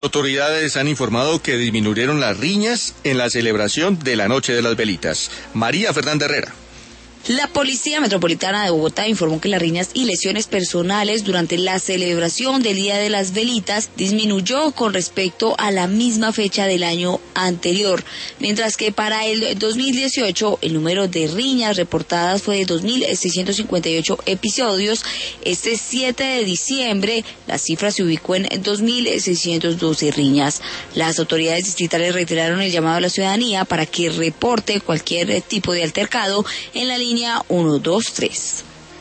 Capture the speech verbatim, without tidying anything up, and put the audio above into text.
Autoridades han informado que disminuyeron las riñas en la celebración de la Noche de las Velitas. María Fernanda Herrera. La Policía Metropolitana de Bogotá informó que las riñas y lesiones personales durante la celebración del Día de las Velitas disminuyó con respecto a la misma fecha del año anterior, mientras que para el dos mil dieciocho el número de riñas reportadas fue de dos mil seiscientos cincuenta y ocho episodios. Este siete de diciembre la cifra se ubicó en dos mil seiscientos doce riñas. Las autoridades distritales reiteraron el llamado a la ciudadanía para que reporte cualquier tipo de altercado en la línea uno dos tres.